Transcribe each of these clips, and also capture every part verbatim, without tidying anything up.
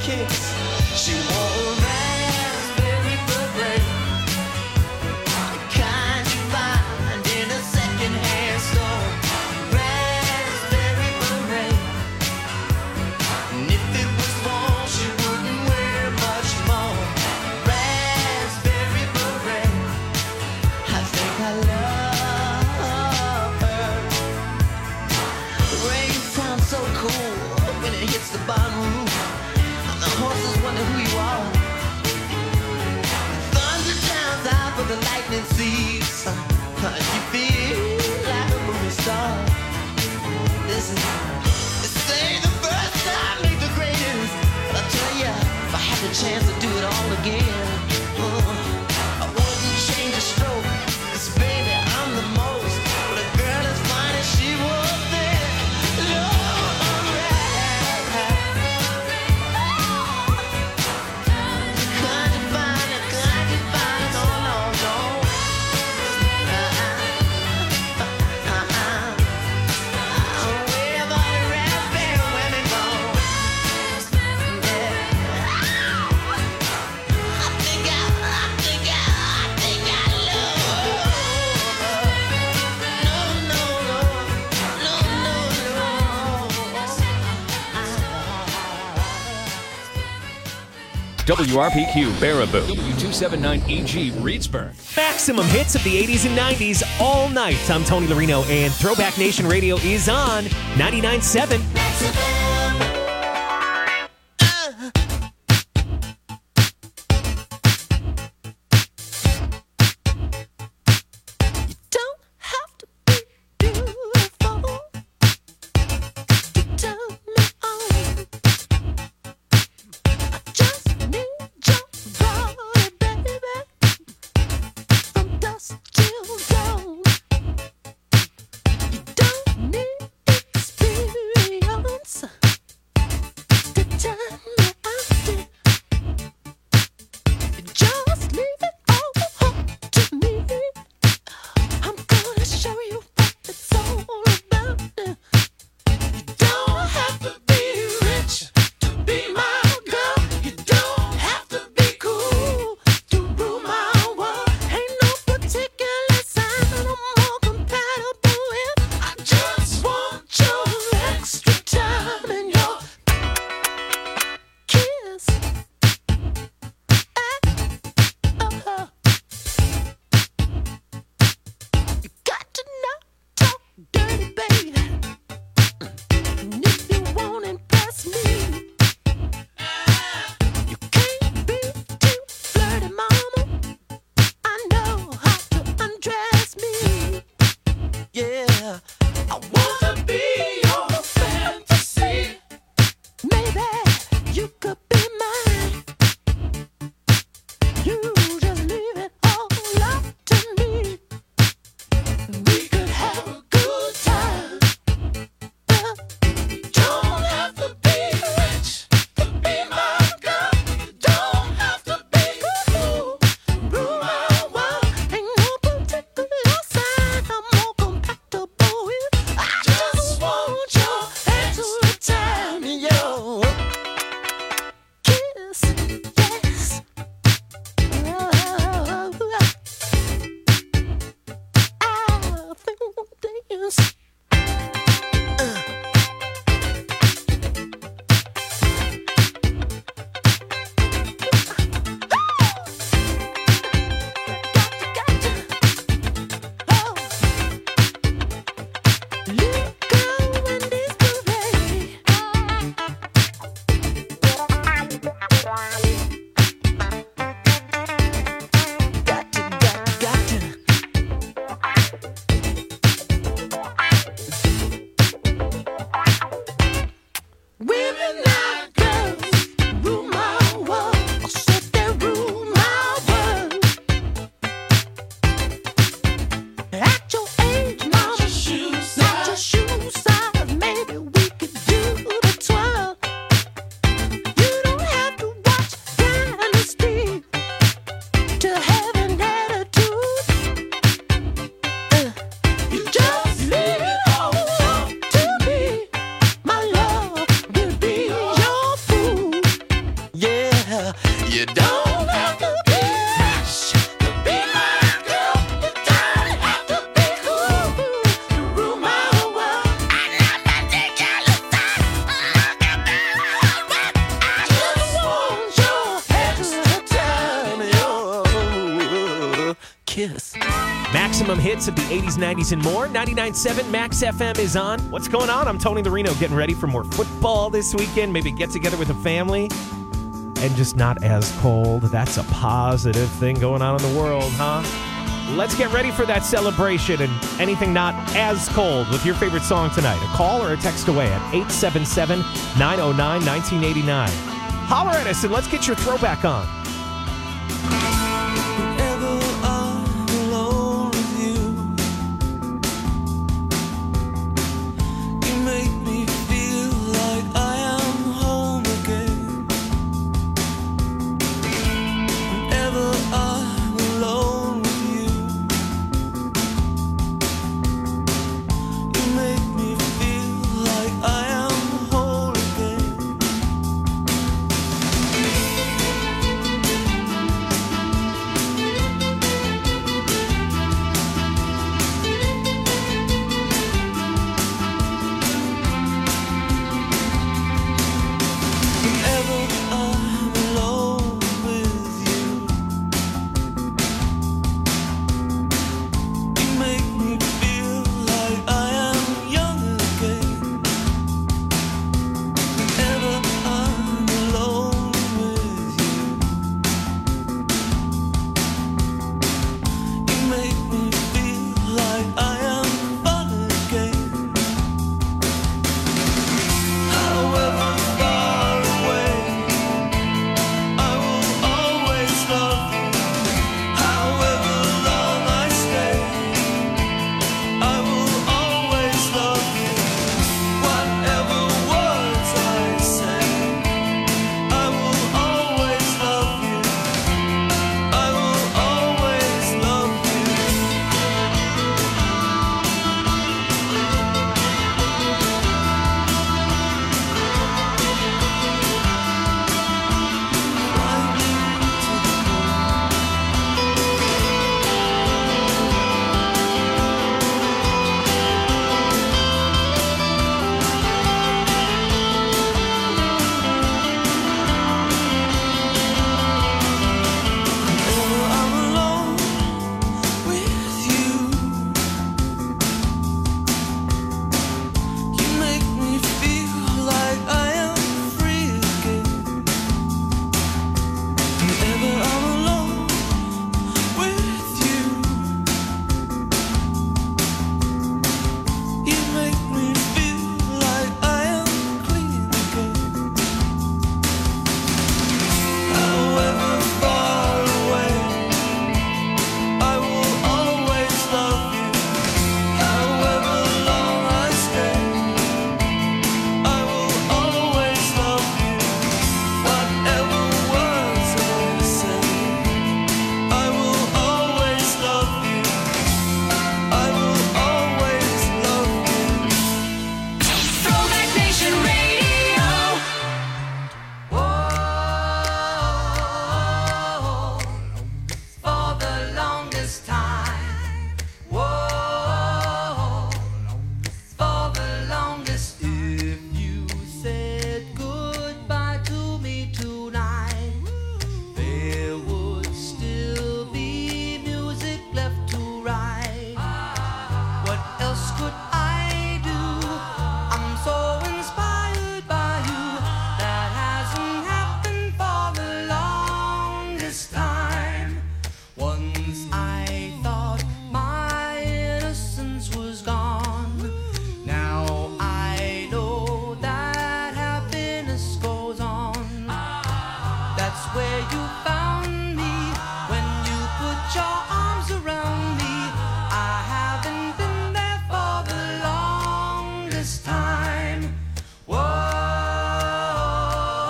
kicks. She wore a raspberry beret, the kind you find in a second-hand store. Raspberry beret, and if it was worn, she wouldn't wear much more. Raspberry beret, I think I love her. The rain sounds so cool when it hits the barn roof, and the horses wonder who you are. Thunder drowns out, but the lightning sees. You feel like a movie star. Listen, they say the first time make the greatest, but I tell ya, if I had the chance to do it all again, uh, I wouldn't change a stroke. 'Cause baby, I'm the most, but a girl as fine as she was then. Lord, can't you find it? Can't you find it? No, no, no. Uh-uh. Uh-uh. Where have all the raspberry women gone? Yeah. I think I, I think I, I think I love her. No, no, no. No, no, no. W R P Q Baraboo, W two seventy-nine E G Reedsburg. Maximum hits of the eighties and nineties all night. I'm Tony Larino, and Throwback Nation Radio is on ninety-nine point seven. Don't have to be beautiful to turn me on. I just need your body, baby, from dusk till dawn. You don't need experience kiss. Maximum hits of the eighties, nineties, and more. ninety-nine point seven Max F M is on. What's going on? I'm Tony Larino, getting ready for more football this weekend. Maybe get together with a family and just not as cold. That's a positive thing going on in the world, huh? Let's get ready for that celebration and anything not as cold with your favorite song tonight. A call or a text away at eight seven seven, nine oh nine, one nine eight nine. Holler at us and let's get your throwback on.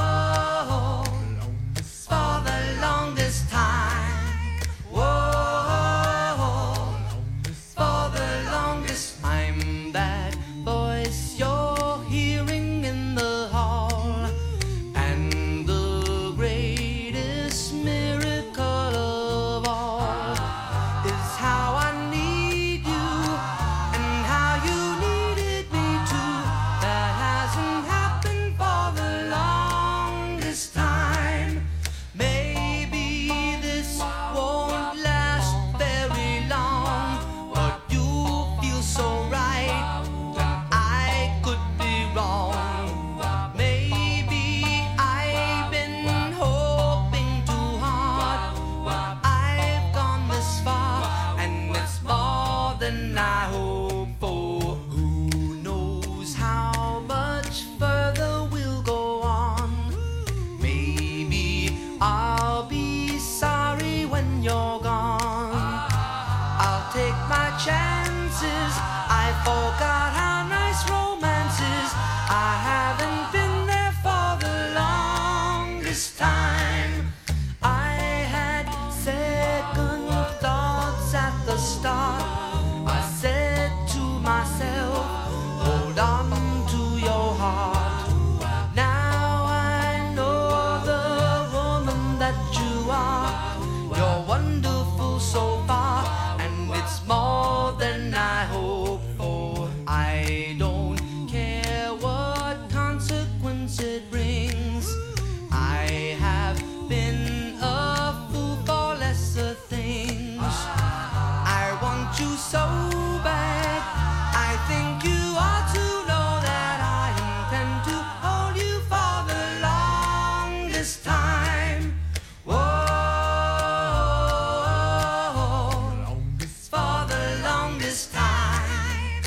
For the longest time, whoa. chances. I forgot how nice romance is. I haven't been there for the longest time. I had second thoughts at the start. I said to myself, hold on to your heart. Now I know the woman that you are. You're wonderful so far, and it's more than I hoped for. I don't care what consequence it brings. I have been a fool for lesser things. I want you so bad. I think you ought to know that I intend to hold you for the longest time. Whoa, for the longest time.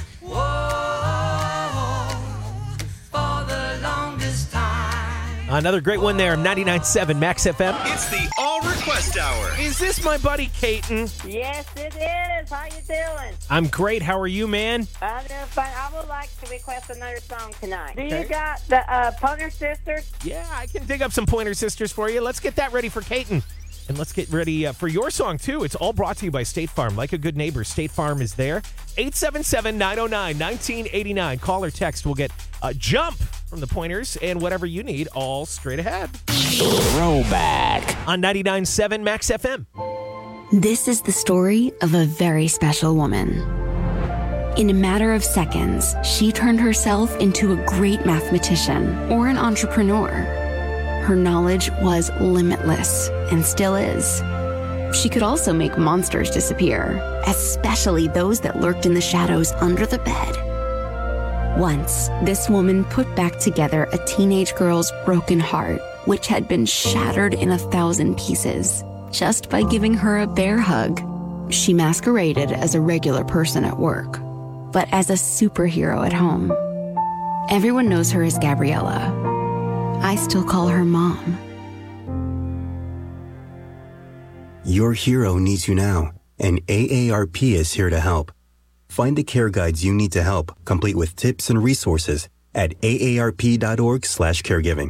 Whoa, for the longest time. Another great one there, ninety-nine point seven Max F M. It's the All Request Hour. Is this my buddy Caton? Yes, it is. How you doing? I'm great. How are you, man? I'm doing fine. I would like to request another song tonight. Do Okay. you got the uh, Pointer Sisters? Yeah, I can dig up some Pointer Sisters for you. Let's get that ready for Caton. And let's get ready uh, for your song, too. It's all brought to you by State Farm. Like a good neighbor, State Farm is there. eight seven seven, nine oh nine, one nine eight nine. Call or text. We'll get a jump from the Pointers and whatever you need all straight ahead. Throwback. On ninety-nine point seven Max F M. This is the story of a very special woman. In a matter of seconds, she turned herself into a great mathematician or an entrepreneur. Her knowledge was limitless and still is. She could also make monsters disappear, especially those that lurked in the shadows under the bed. Once, this woman put back together a teenage girl's broken heart, which had been shattered in a thousand pieces, just by giving her a bear hug. She masqueraded as a regular person at work, but as a superhero at home. Everyone knows her as Gabriella. I still call her Mom. Your hero needs you now, and A A R P is here to help. Find the care guides you need to help, complete with tips and resources at A A R P dot org slash caregiving.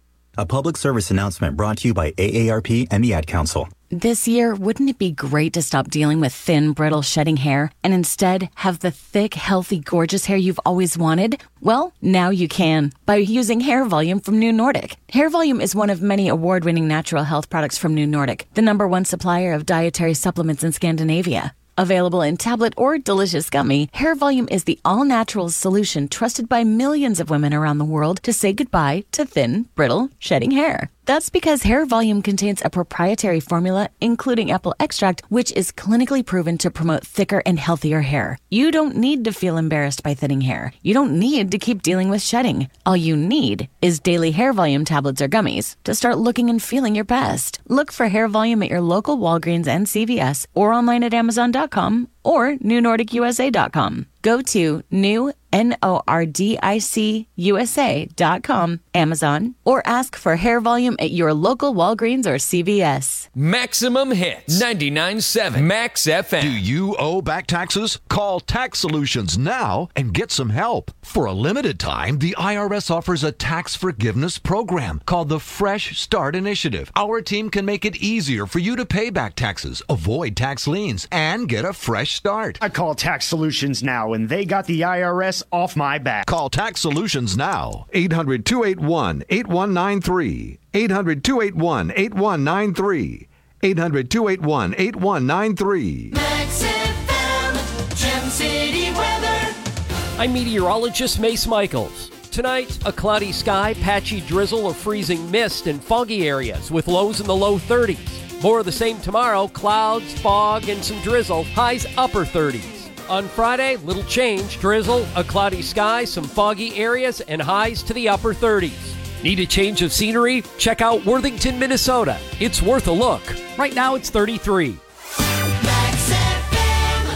A public service announcement brought to you by A A R P and the Ad Council. This year, wouldn't it be great to stop dealing with thin, brittle, shedding hair and instead have the thick, healthy, gorgeous hair you've always wanted? Well, now you can by using Hair Volume from New Nordic. Hair Volume is one of many award-winning natural health products from New Nordic, the number one supplier of dietary supplements in Scandinavia. Available in tablet or delicious gummy, Hair Volume is the all-natural solution trusted by millions of women around the world to say goodbye to thin, brittle, shedding hair. That's because Hair Volume contains a proprietary formula, including apple extract, which is clinically proven to promote thicker and healthier hair. You don't need to feel embarrassed by thinning hair. You don't need to keep dealing with shedding. All you need is daily Hair Volume tablets or gummies to start looking and feeling your best. Look for Hair Volume at your local Walgreens and C V S or online at amazon dot com or new nordic u s a dot com. Go to new, N O R D I C U S A dot com, Amazon, or ask for Hair Volume at your local Walgreens or C V S. Maximum hits. ninety-nine point seven Max F M. Do you owe back taxes? Call Tax Solutions now and get some help. For a limited time, the I R S offers a tax forgiveness program called the Fresh Start Initiative. Our team can make it easier for you to pay back taxes, avoid tax liens, and get a fresh start. I call Tax Solutions now, and they got the I R S off my back. Call Tax Solutions now. eight hundred, two eight one, eight one nine three. eight hundred, two eight one, eight one nine three. eight hundred, two eight one, eight one nine three. Max F M, Gem City weather. I'm meteorologist Mace Michaels. Tonight, a cloudy sky, patchy drizzle or freezing mist in foggy areas with lows in the low thirties. More of the same tomorrow, clouds, fog, and some drizzle, highs upper thirties. On Friday, little change, drizzle, a cloudy sky, some foggy areas, and highs to the upper thirties. Need a change of scenery? Check out Worthington, Minnesota. It's worth a look. Right now, it's thirty-three. Max F M.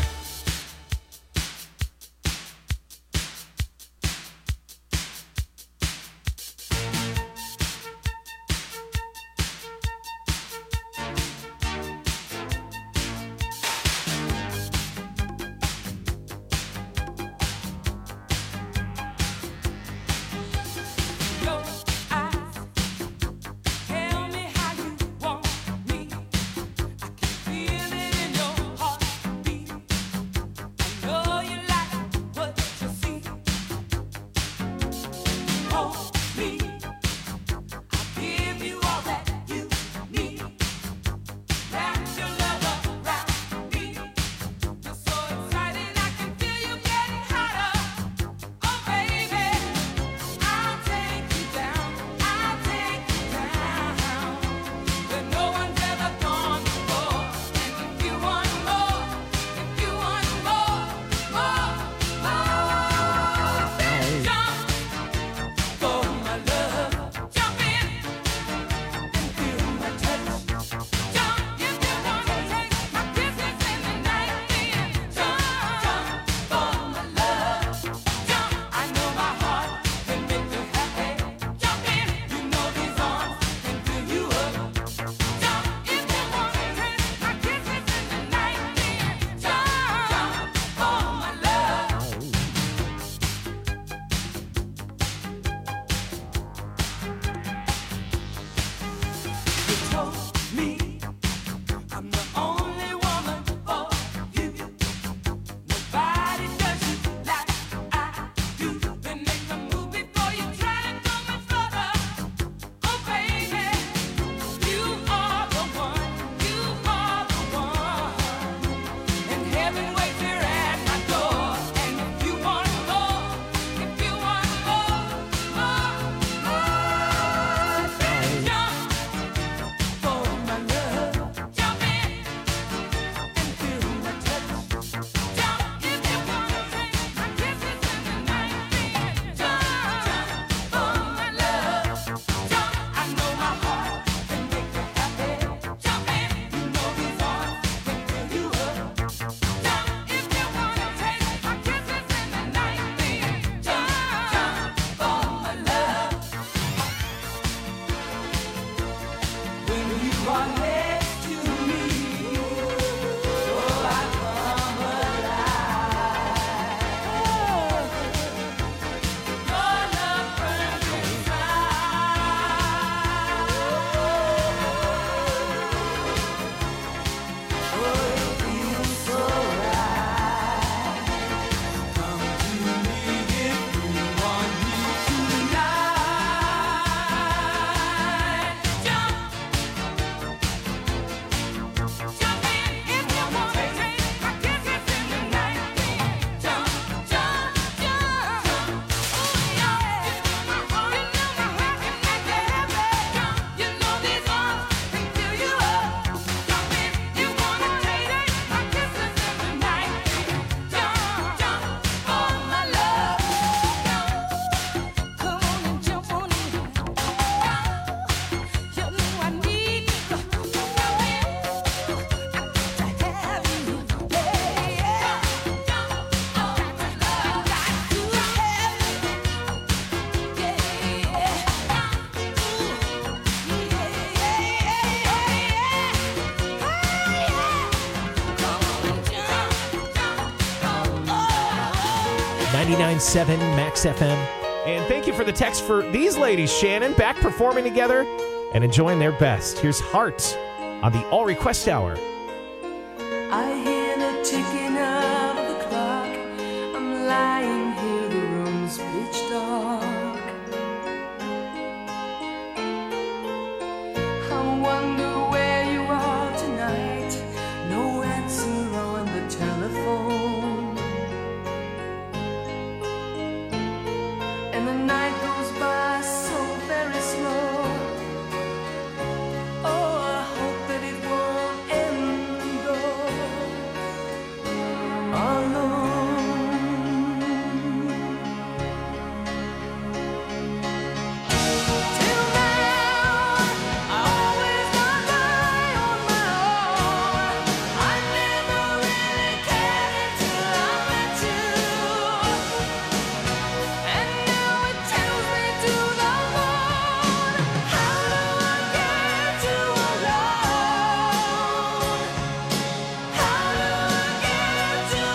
ninety-nine point seven Max F M. And thank you for the text for these ladies, Shannon, back performing together and enjoying their best. Here's Heart on the All Request Hour. I hear the ticking of the clock. I'm lying here, the room's pitch dark. I wonder where you are tonight. No answer on the telephone. And the night goes by so very slow. Oh, I hope that it won't end though. Alone. Till now, I always got by on my own. I never really cared until I met you. And now it tells me to the moon. How do I get you alone? How do I get you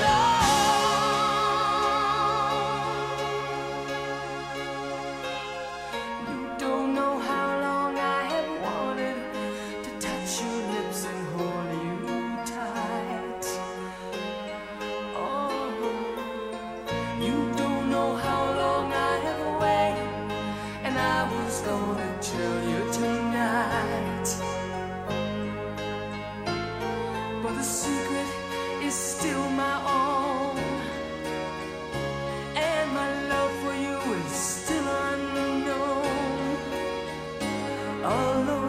alone? You don't know how long I have wanted to touch your lips and hold you tight. Oh, you don't know how long I have waited, and I was gonna tell you tonight. But the secret is still my own, and my love for you is still unknown. Alone.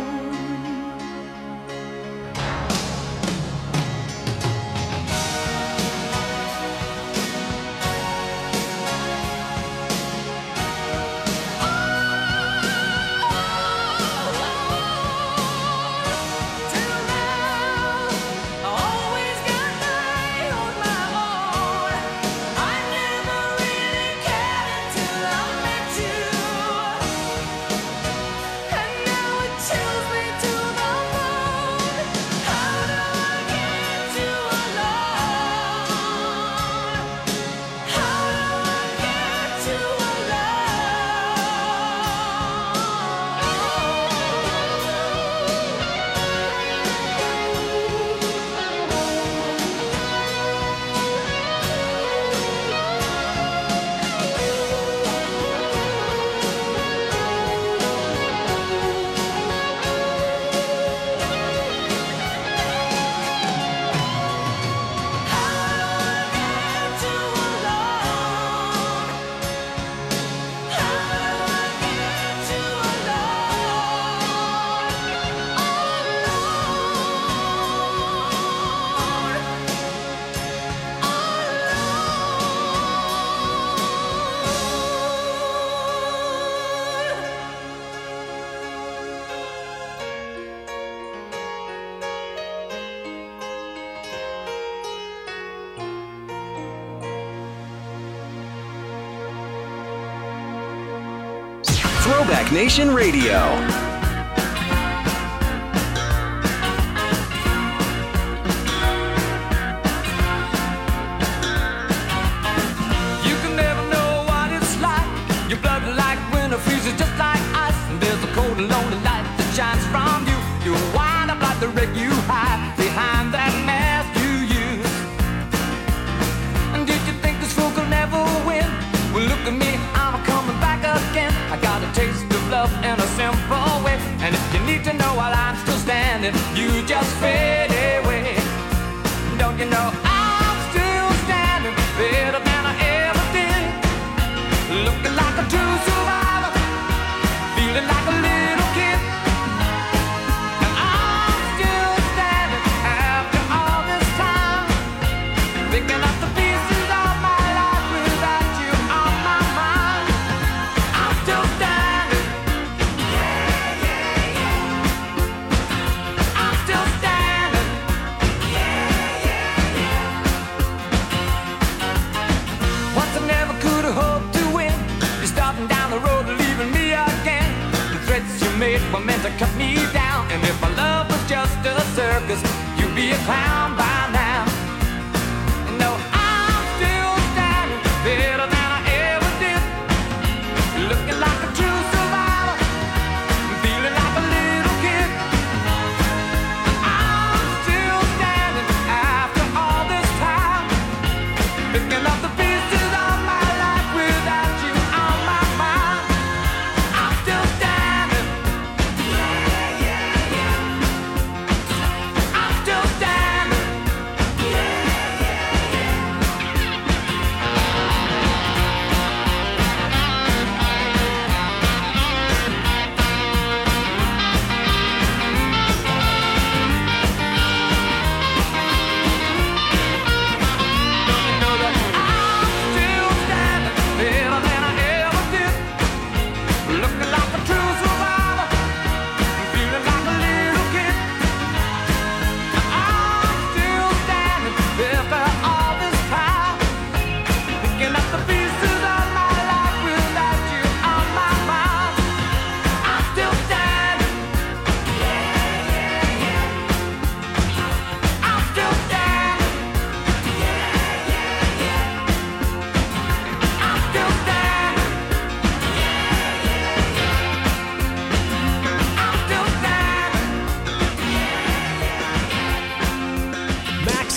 Till now, I always got by on my own. I never really cared until I met you. And now it chills me to the bone. How do I get you alone? How do I get you Throwback Nation Radio. You can never know what it's like. Your blood like winter freezes just like ice. And there's a cold and lonely light that shines from you. You wind up like the wreck you hide behind that mask you use. And did you think this fool could never win? Well, look at me, I'm coming back again. I got a taste of love in a simple way. And if you need to know while I'm still standing, you just fade away. Don't you know I'm still standing better than I ever did? Looking like a true survivor, feeling like a little kid. And I'm still standing after all this time, picking up the pieces of my life without you on my mind. I'm still standing. Yeah, yeah, yeah. I'm still standing. Yeah, yeah, yeah. Once I never could have hoped to win. You're starting down the road, leaving me again. The threats you made were meant to cut me down. And if my love was just a circus, you'd be a clown by now. No, I'm still standing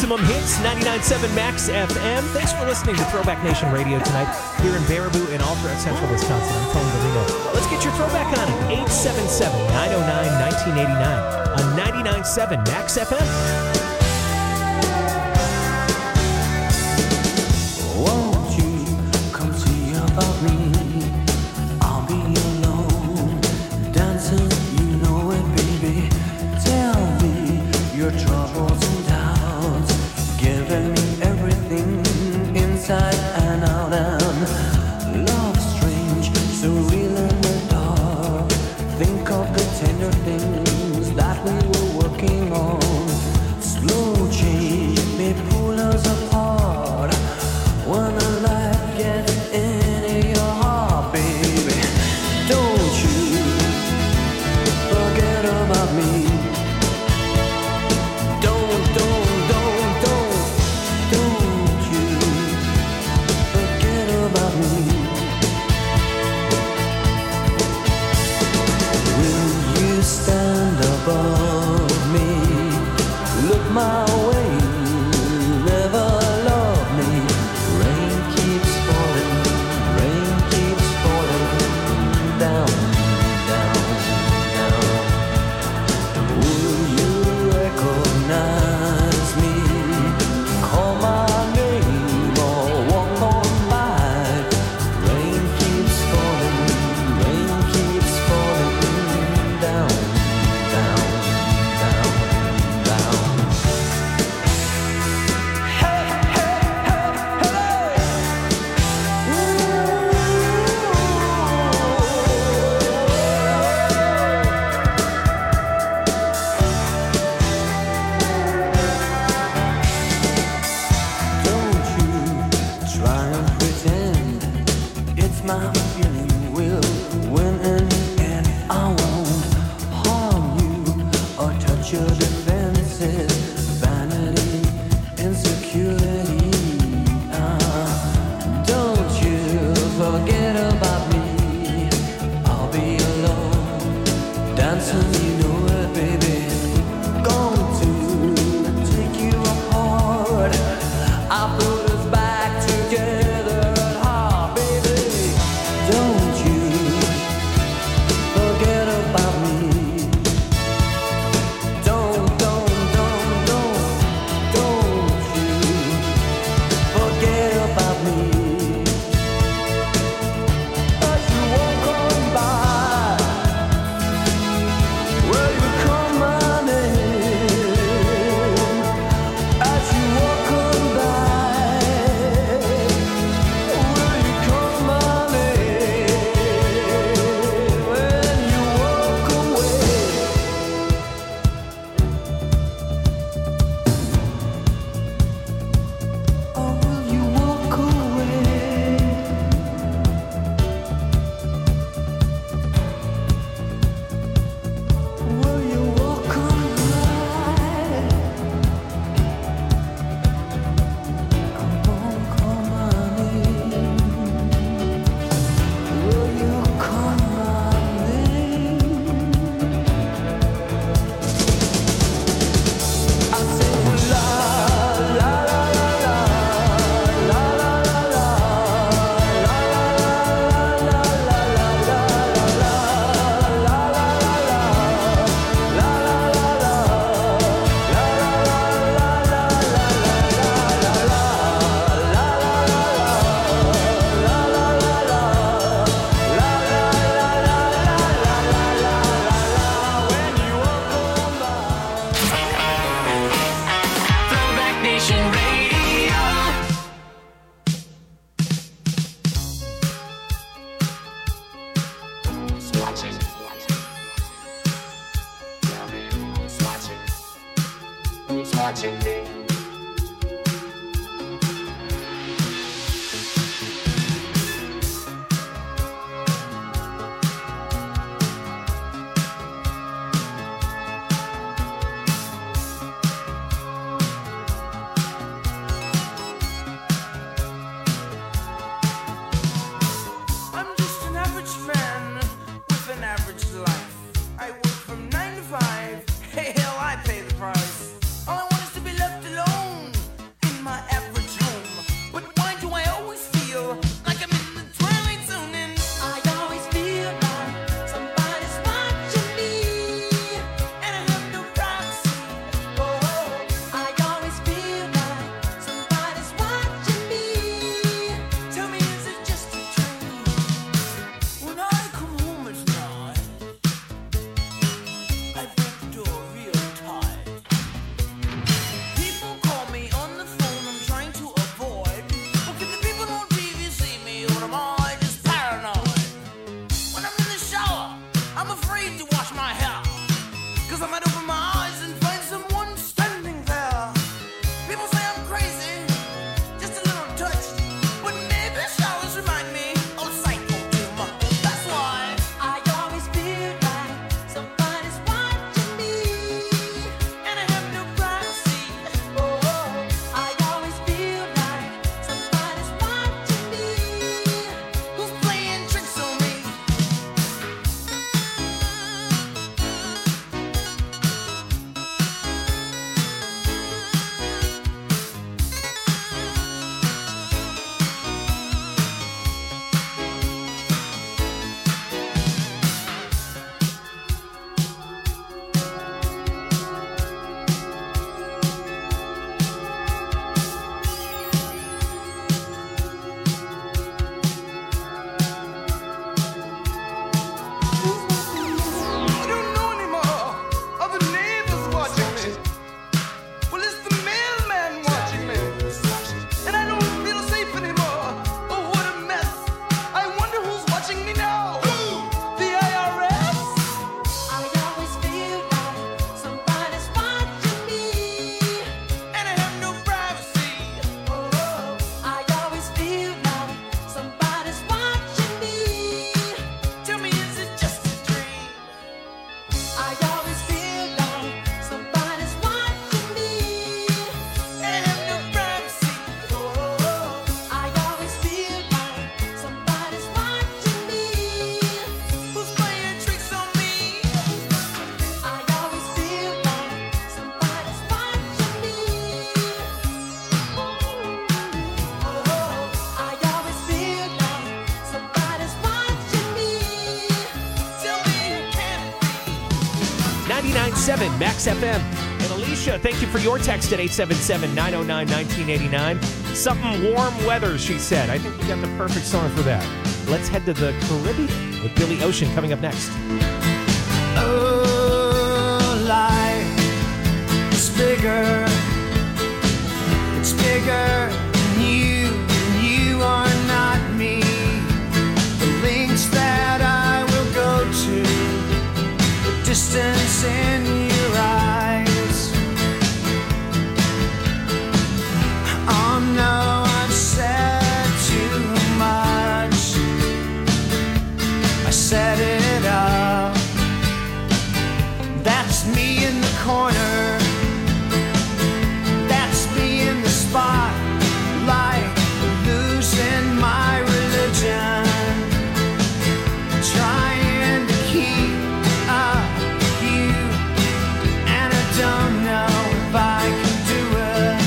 Maximum Hits, ninety-nine point seven Max F M. Thanks for listening to Throwback Nation Radio tonight here in Baraboo and all throughout central Wisconsin. I'm Tony Delino. Let's get your throwback on it. eight seven seven, nine oh nine, one nine eight nine on ninety-nine point seven Max F M. Won't you come see about me? I'll be alone, dancing, you know it, baby. Tell me your troubles and doubts, giving me everything inside and out. And love strange, so real in the dark. Think of the tender things that we were working on. Slow change may pull us apart when the light gets into your heart, baby. Don't you forget about me. Don't, don't, don't, don't, don't you forget about me. Will you stand above me? Look my way, never love me. Rain keeps falling, rain keeps falling down, down, down. Will you recognize me? Call my name or walk on by. Rain keeps falling, rain keeps falling down, down, down, down. Don't you try and pretend it's my feeling. We'll win in the end. I won't harm you or touch your defenses. Vanity, insecurity. Ah, don't you forget about me. I'll be alone, dancing, you know it, baby. Going to take you apart. I put us back together at heart, baby. Don't you forget about me. Don't, don't, don't, don't, don't you forget about me. As you walk on by, will you call my name? As you walk on by, will you call my name? When you walk away, or will you walk away? Will you walk on by? I won't call my name. Will you call my name? I say la la la la la la la la la la la la la la. Throwback Nation Radio. Who's watching? Who's watching? Who's watching me? I'm just an average man with an average life. I work from nine to five. Hey, hell, I pay the price. All I want is to be left alone. seven Max F M. And Alicia, thank you for your text at eight seven seven, nine oh nine, one nine eight nine. Something warm weather, she said. I think we got the perfect song for that. Let's head to the Caribbean with Billy Ocean coming up next. Oh, life is bigger. It's bigger than you, and you are not me. The links that I will go to, the distance in your eyes. Oh no, I've said too much. I set it up. That's me in the corner. That's me in the spotlight, losing my religion, trying to keep up with you, and I don't know if I can do it.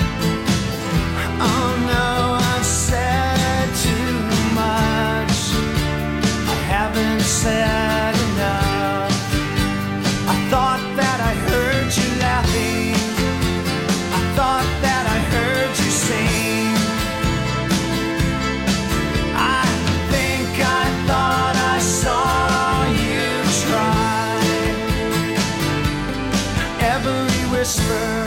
Oh no, I've said too much. I haven't said enough. I thought that I heard you laughing. I thought that I heard you sing. I think I thought I saw you try. Every whisper,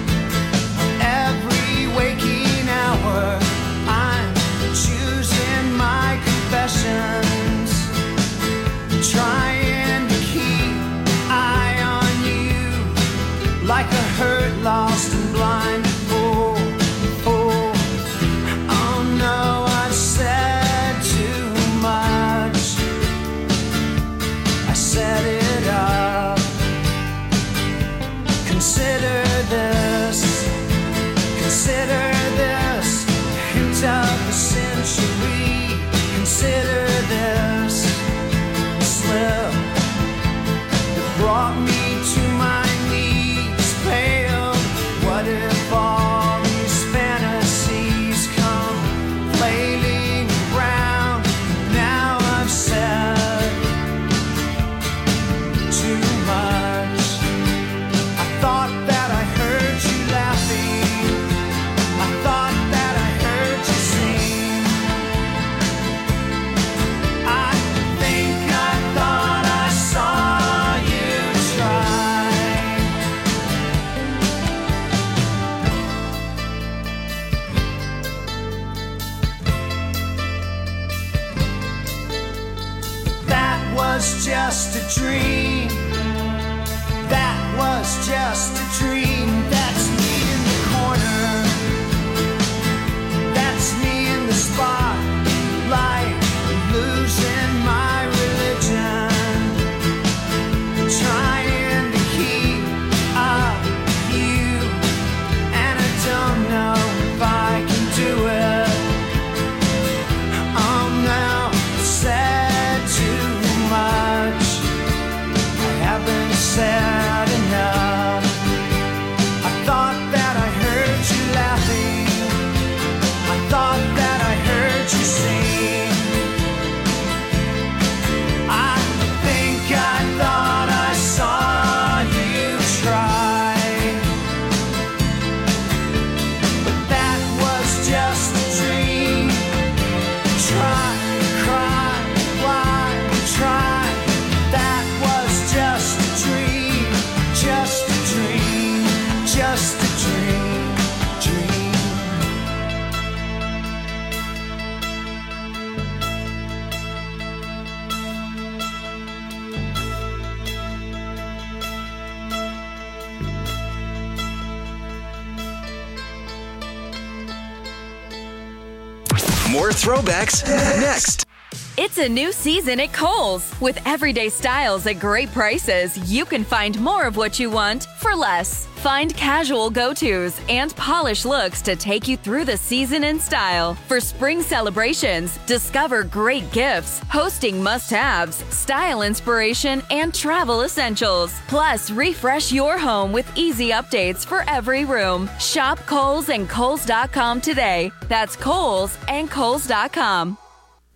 every waking hour, I'm choosing my confessions, trying to keep eye on you, like a hurt, lost and blind fool. Oh, oh no, I've said too much. I set it up. Consider this, consider this, hint of the century. Consider this slip that brought me to my knees, pale. What if all these fantasies come flailing around? Now I've said too much. I thought that I heard you laughing. I thought that I heard you sing. I think I thought I saw you try. That was just a dream. That was just a dream. That's me in the corner. That's me in the spotlight, losing my religion, trying to keep up with you, and I don't know if I can do it. Oh no, I've said too much. I haven't said enough. I thought that I heard you laughing. I thought that I heard you sing. I think I thought I saw you try. But that was just a dream. Try, cry, why try? That was just a dream, just a dream, just a dream, dream. More throwbacks next. It's a new season at Kohl's. With everyday styles at great prices, you can find more of what you want for less. Find casual go-tos and polished looks to take you through the season in style. For spring celebrations, discover great gifts, hosting must-haves, style inspiration, and travel essentials. Plus, refresh your home with easy updates for every room. Shop Kohl's and Kohl's dot com today. That's Kohl's and Kohl's dot com.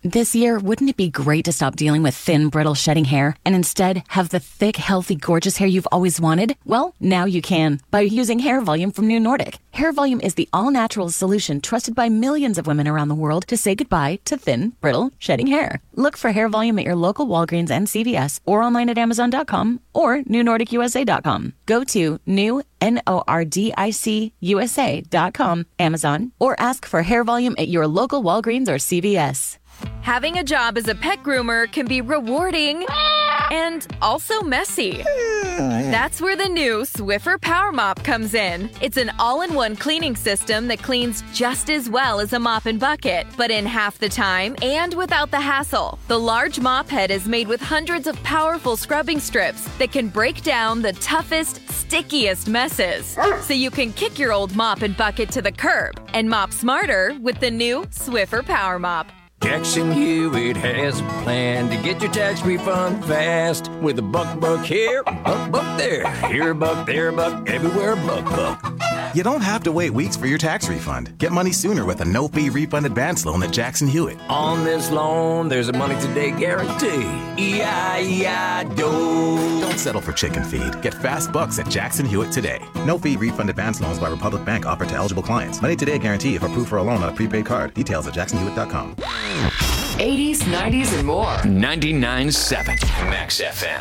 This year, wouldn't it be great to stop dealing with thin, brittle, shedding hair and instead have the thick, healthy, gorgeous hair you've always wanted? Well, now you can by using Hair Volume from New Nordic. Hair Volume is the all-natural solution trusted by millions of women around the world to say goodbye to thin, brittle, shedding hair. Look for Hair Volume at your local Walgreens and C V S or online at amazon dot com or new nordic u s a dot com. Go to new N O R D I C U S A dot com, Amazon, or ask for Hair Volume at your local Walgreens or C V S. Having a job as a pet groomer can be rewarding and also messy. That's where the new Swiffer Power Mop comes in. It's an all-in-one cleaning system that cleans just as well as a mop and bucket, but in half the time and without the hassle. The large mop head is made with hundreds of powerful scrubbing strips that can break down the toughest, stickiest messes. So you can kick your old mop and bucket to the curb and mop smarter with the new Swiffer Power Mop. Jackson Hewitt has a plan to get your tax refund fast with a buck buck here, buck buck there, here a buck, there a buck, everywhere a buck buck. You don't have to wait weeks for your tax refund. Get money sooner with a no-fee refund advance loan at Jackson Hewitt. On this loan, there's a money today guarantee. E I E I D O. Don't settle for chicken feed. Get fast bucks at Jackson Hewitt today. No-fee refund advance loans by Republic Bank offered to eligible clients. Money today guarantee if approved for a loan on a prepaid card. Details at jackson hewitt dot com. eighties, nineties, and more. ninety-nine point seven Max F M.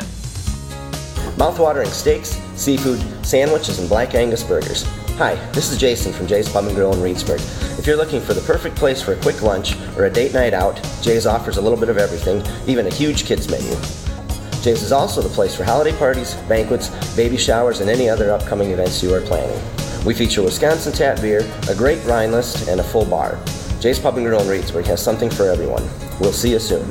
Mouthwatering steaks, seafood, sandwiches, and black Angus burgers. Hi, this is Jason from Jay's Pub and Grill in Reedsburg. If you're looking for the perfect place for a quick lunch or a date night out, Jay's offers a little bit of everything, even a huge kids menu. Jay's is also the place for holiday parties, banquets, baby showers, and any other upcoming events you are planning. We feature Wisconsin tap beer, a great wine list, and a full bar. Jay's Pub and Grill in Reedsburg has something for everyone. We'll see you soon.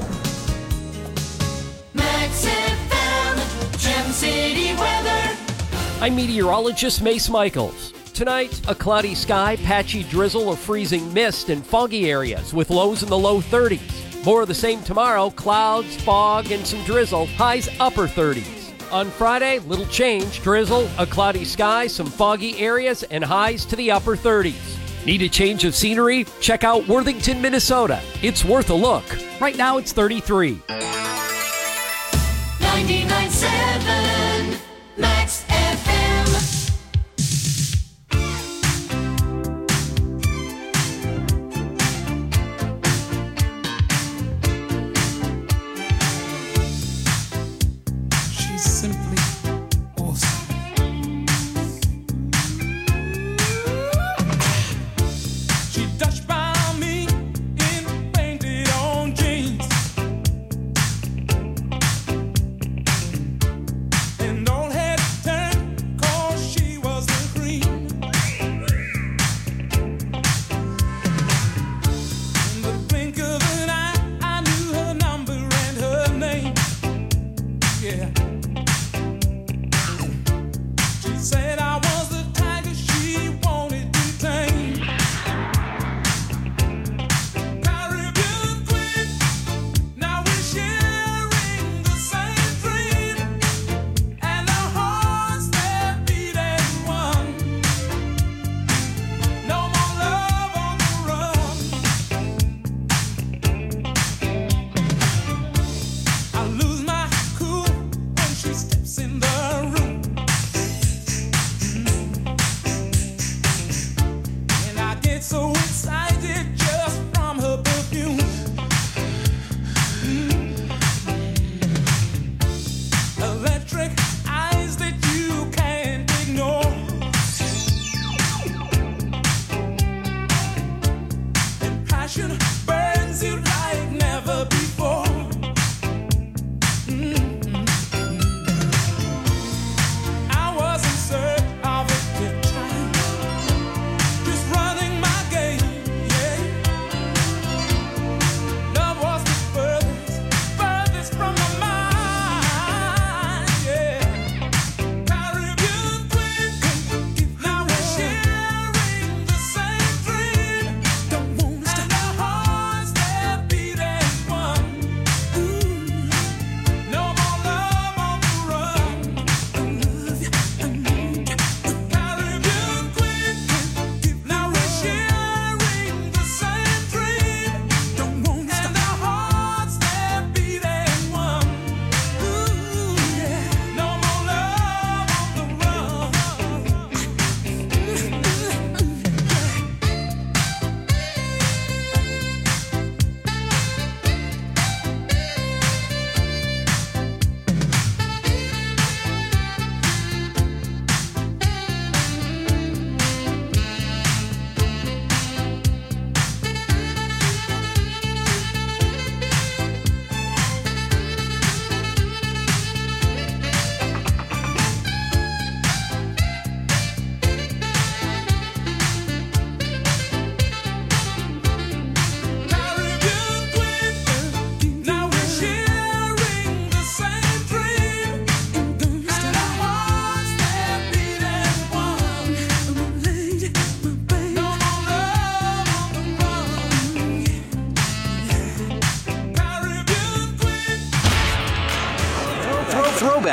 Max F M, Gem City weather. I'm meteorologist Mace Michaels. Tonight, a cloudy sky, patchy drizzle or freezing mist in foggy areas with lows in the low thirties. More of the same tomorrow, clouds, fog, and some drizzle, highs upper thirties. On Friday, little change, drizzle, a cloudy sky, some foggy areas, and highs to the upper thirties. Need a change of scenery? Check out Worthington, Minnesota. It's worth a look. Right now, it's thirty-three. ninety-nine point seven Max F M. She's simply awesome. She touched by me in painted on jeans.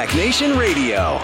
Throwback Nation Radio.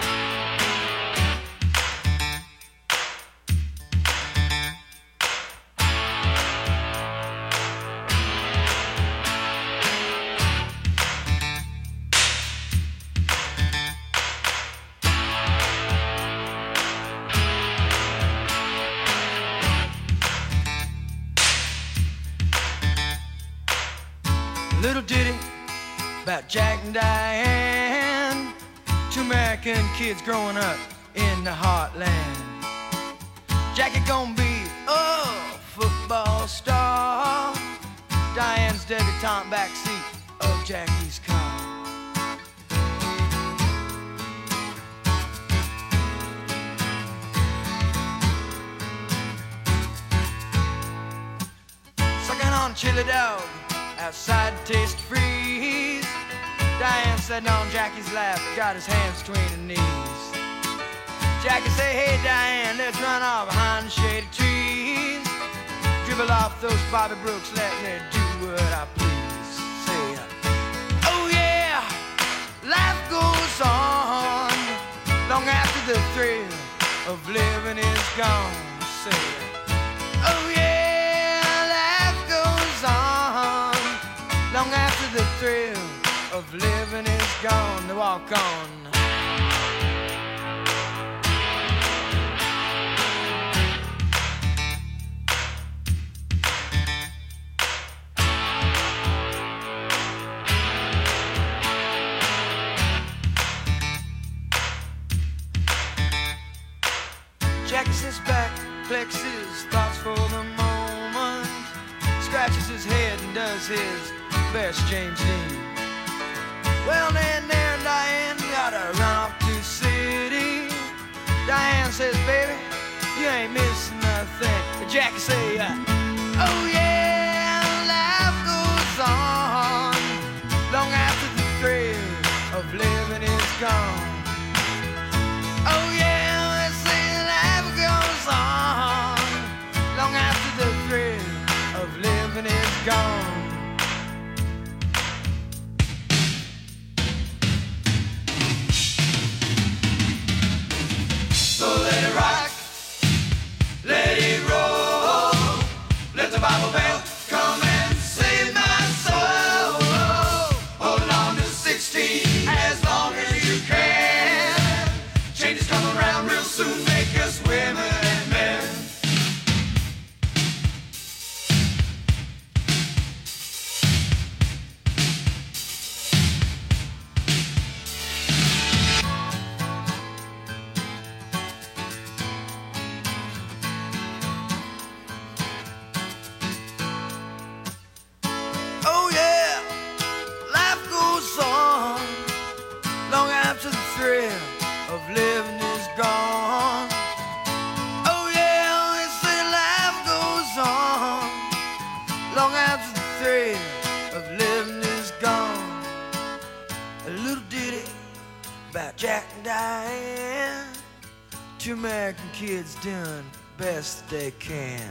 Little ditty about Jack and Diane, two American kids growing up in the heartland. Jackie gonna be a football star, Diane's debutante backseat of Jackie's car. Sucking on chili dog outside Taste Freeze, Diane sitting on Jackie's lap, got his hands between her knees. Jackie say, hey Diane, let's run off behind the shady trees. Dribble off those Bobby Brooks, let me do what I please. Say, oh yeah, life goes on long after the thrill of living is gone. Say, oh yeah, life goes on long after the thrill of living is gone. To walk on. Jackie sits back, collects his thoughts for the moment, scratches his head and does his best James Dean. Well, then there Diane gotta run off to the city. Diane says, baby, you ain't missing nothing. But Jackie say, uh, oh yeah, life goes on long after the thrill of living is gone. Oh yeah, let's say life goes on long after the thrill of living is gone. So let it rock, let it roll, let the Bible Belt come and save my soul. Hold on to sixteen as long as you can. Changes come around real soon, make us women and men. Oh yeah, life goes on long after the thrill of living is gone. Oh yeah, they say life goes on long after the thrill of living is gone. A little ditty about Jack and Diane, two American kids doing best they can.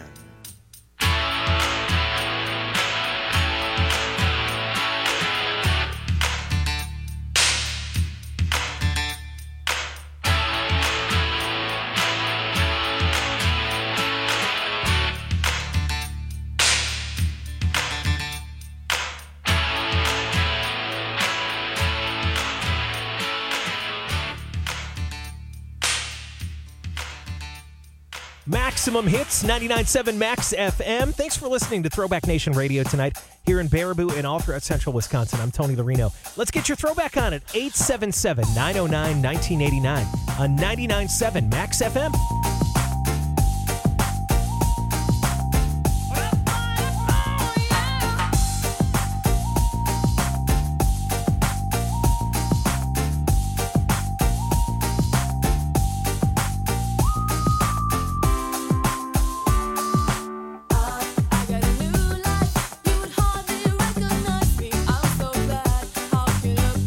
Maximum Hits, ninety-nine point seven Max F M. Thanks for listening to Throwback Nation Radio tonight here in Baraboo and all throughout central Wisconsin. I'm Tony Larino. Let's get your throwback on at eight seven seven, nine oh nine, nineteen eighty-nine on ninety-nine point seven Max F M.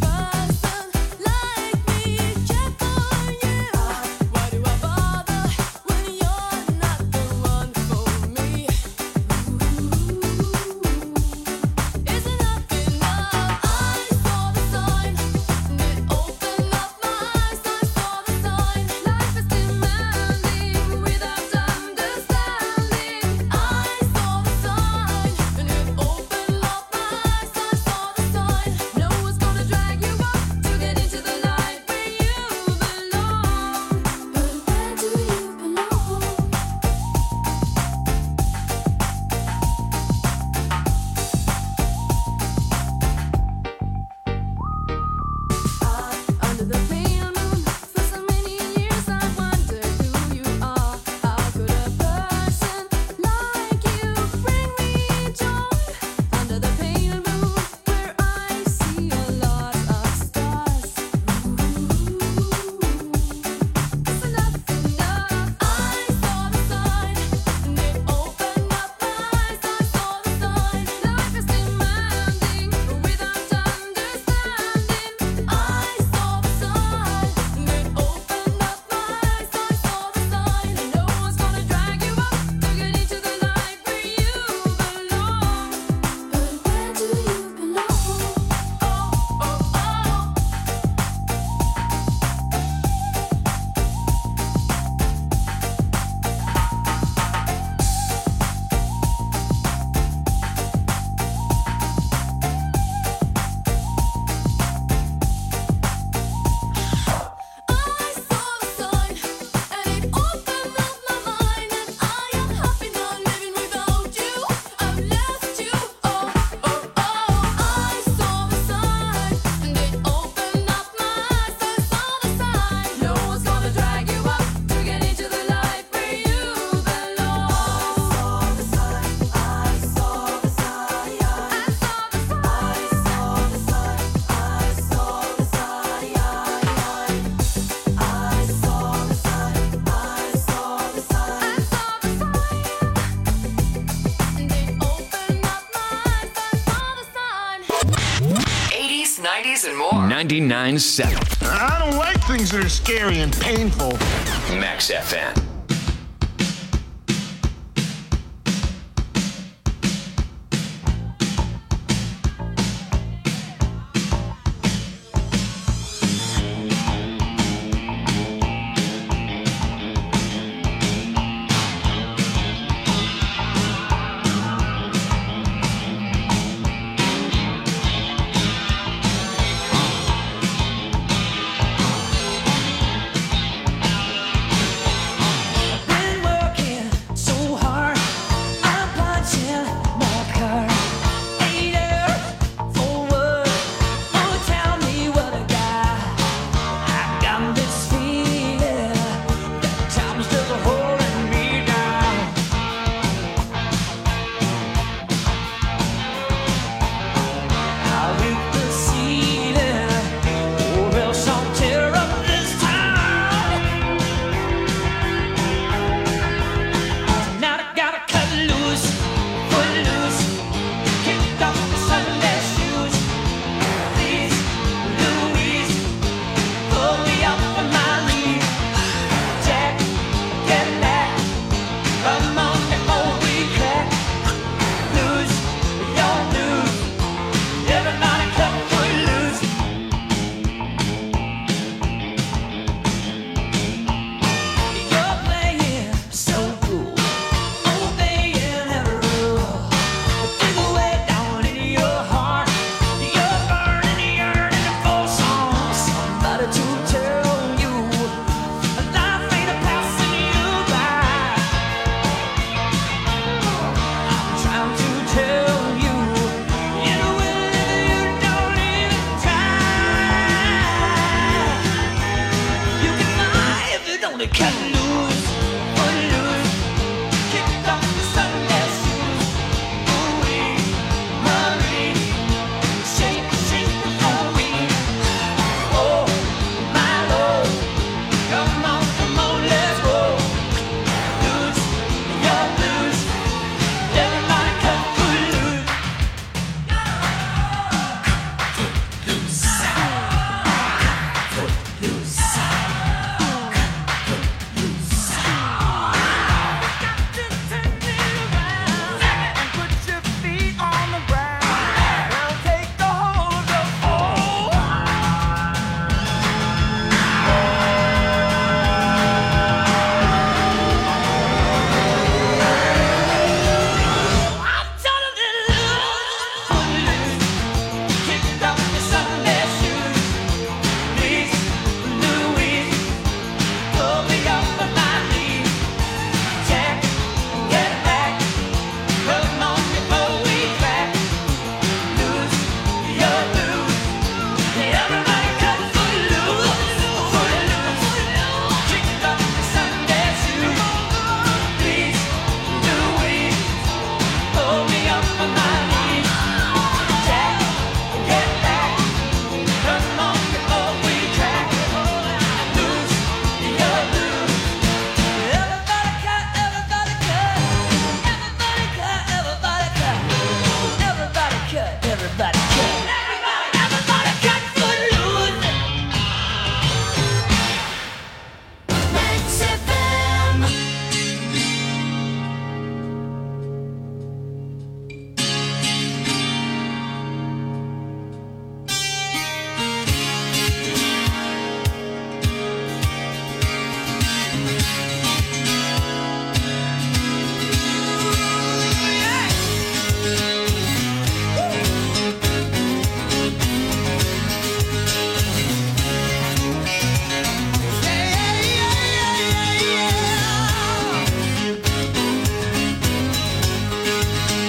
Like me, check for you. Why do I bother? nineties and more. ninety-nine point seven. I don't like things that are scary and painful. Max F M.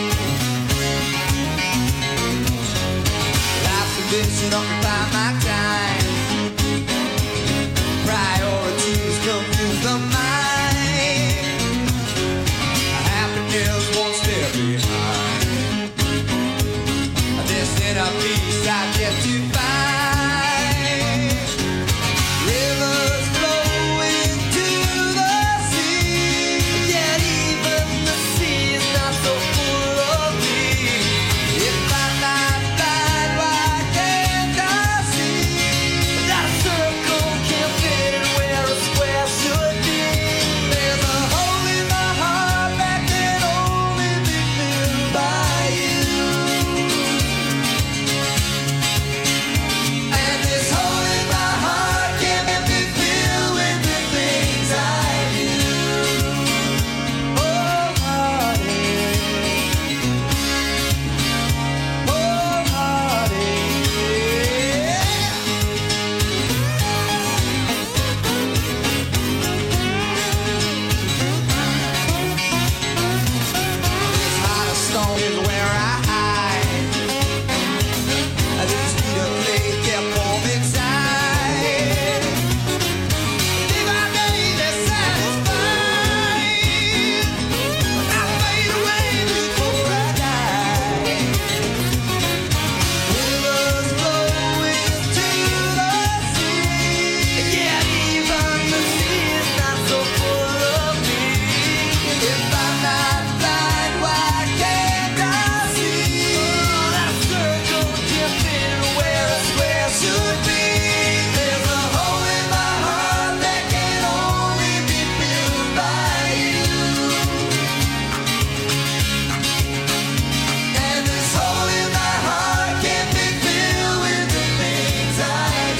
Should occupy my time.